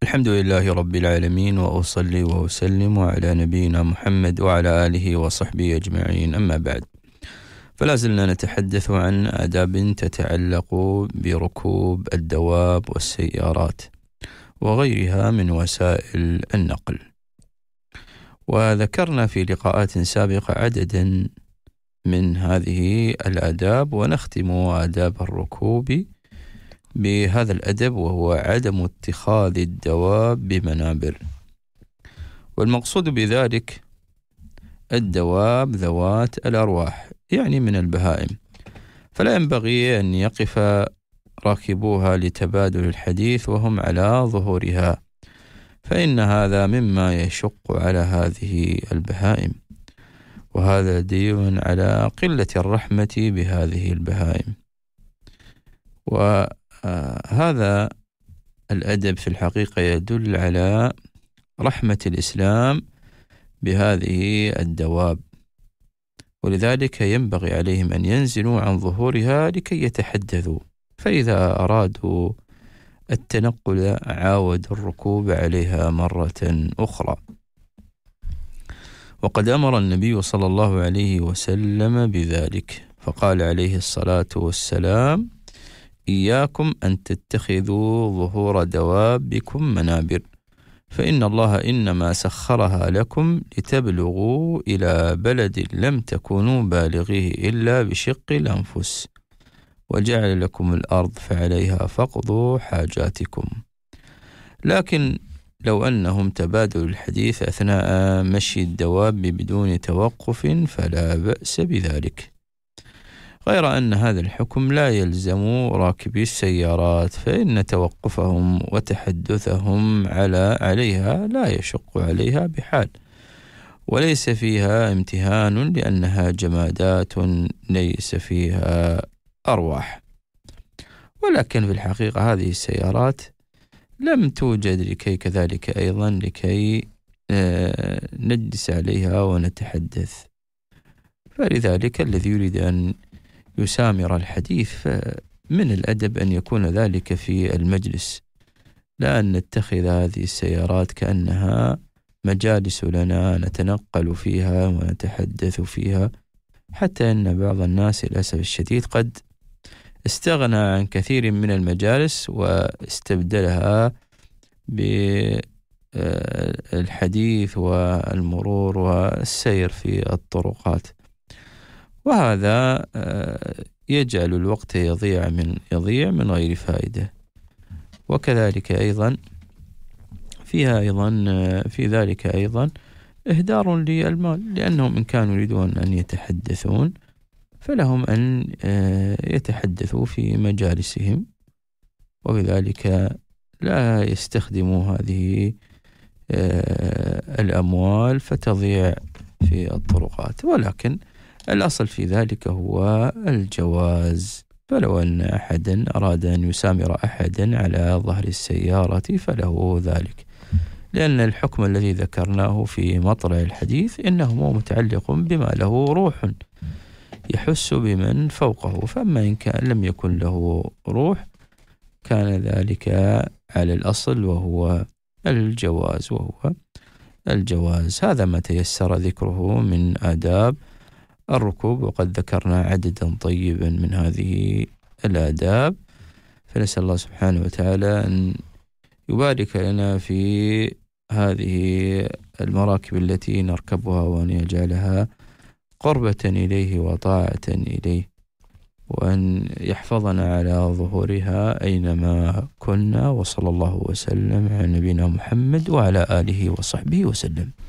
الحمد لله رب العالمين، وأصلي وأسلم على نبينا محمد وعلى آله وصحبه أجمعين، أما بعد. فلا زلنا نتحدث عن آداب تتعلق بركوب الدواب والسيارات وغيرها من وسائل النقل. وذكرنا في لقاءات سابقة عددا من هذه الآداب، ونختم آداب الركوب بهذا الأدب، وهو عدم اتخاذ الدواب بمنابر. والمقصود بذلك الدواب ذوات الأرواح، يعني من البهائم، فلا ينبغي أن يقف راكبوها لتبادل الحديث وهم على ظهورها، فإن هذا مما يشق على هذه البهائم، وهذا دليل على قلة الرحمة بهذه البهائم. وهذا الأدب في الحقيقة يدل على رحمة الإسلام بهذه الدواب، ولذلك ينبغي عليهم أن ينزلوا عن ظهورها لكي يتحدثوا، فإذا أرادوا التنقل عاودوا الركوب عليها مرة أخرى. وقد أمر النبي صلى الله عليه وسلم بذلك، فقال عليه الصلاة والسلام: إياكم أن تتخذوا ظهور دوابكم منابر، فإن الله إنما سخرها لكم لتبلغوا إلى بلد لم تكونوا بالغيه إلا بشق الأنفس، وجعل لكم الأرض فعليها فاقضوا حاجاتكم. لكن لو أنهم تبادلوا الحديث أثناء مشي الدواب بدون توقف فلا بأس بذلك، غير أن هذا الحكم لا يلزم راكبي السيارات، فإن توقفهم وتحدثهم عليها لا يشق عليها بحال، وليس فيها امتهان، لأنها جمادات ليس فيها أرواح. ولكن في الحقيقة هذه السيارات لم توجد لكي نجلس عليها ونتحدث، فلذلك الذي يريد أن يسامر الحديث فمن الأدب أن يكون ذلك في المجلس، لا أن نتخذ هذه السيارات كأنها مجالس لنا نتنقل فيها ونتحدث فيها، حتى أن بعض الناس للأسف الشديد قد استغنى عن كثير من المجالس واستبدلها بالحديث والمرور والسير في الطرقات، وهذا يجعل الوقت يضيع من غير فائدة. وكذلك أيضا في ذلك أيضا إهدار للمال، لأنهم إن كانوا يريدون أن يتحدثون فلهم أن يتحدثوا في مجالسهم، وبذلك لا يستخدموا هذه الأموال فتضيع في الطرقات. ولكن الأصل في ذلك هو الجواز، فلو أن أحدا أراد أن يسامر أحدا على ظهر السيارة فله ذلك، لأن الحكم الذي ذكرناه في مطلع الحديث إنه متعلق بما له روح يحس بمن فوقه، فأما إن كان لم يكن له روح كان ذلك على الأصل وهو الجواز. هذا ما تيسر ذكره من آداب الركوب، وقد ذكرنا عددا طيبا من هذه الآداب، فنسأل الله سبحانه وتعالى أن يبارك لنا في هذه المراكب التي نركبها، وأن يجعلها قربة إليه وطاعة إليه، وأن يحفظنا على ظهورها أينما كنا. وصلى الله وسلم على نبينا محمد وعلى آله وصحبه وسلم.